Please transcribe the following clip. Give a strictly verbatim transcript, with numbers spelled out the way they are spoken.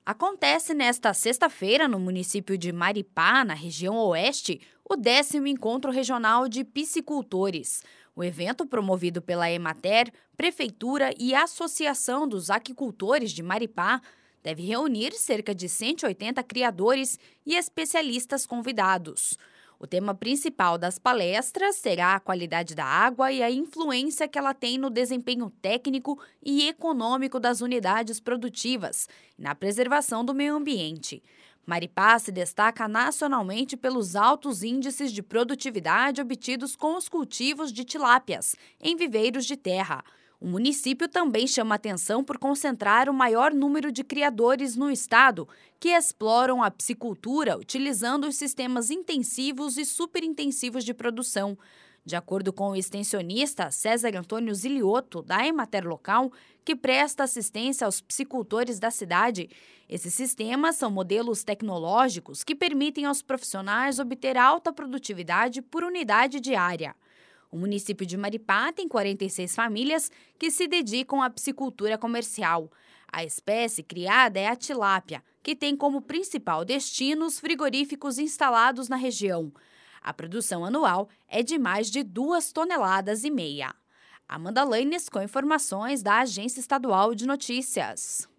Acontece nesta sexta-feira, no município de Maripá, na região oeste, o décimo Encontro Regional de Piscicultores. O evento, promovido pela Emater, Prefeitura e Associação dos Aquicultores de Maripá, deve reunir cerca de cento e oitenta criadores e especialistas convidados. O tema principal das palestras será a qualidade da água e a influência que ela tem no desempenho técnico e econômico das unidades produtivas e na preservação do meio ambiente. Maripá se destaca nacionalmente pelos altos índices de produtividade obtidos com os cultivos de tilápias em viveiros de terra. O município também chama atenção por concentrar o maior número de criadores no estado que exploram a piscicultura utilizando os sistemas intensivos e superintensivos de produção. De acordo com o extensionista César Antônio Zilioto, da Emater local, que presta assistência aos piscicultores da cidade, esses sistemas são modelos tecnológicos que permitem aos profissionais obter alta produtividade por unidade diária. O município de Maripá tem quarenta e seis famílias que se dedicam à piscicultura comercial. A espécie criada é a tilápia, que tem como principal destino os frigoríficos instalados na região. A produção anual é de mais de duas toneladas e meia. Amanda Lanes com informações da Agência Estadual de Notícias.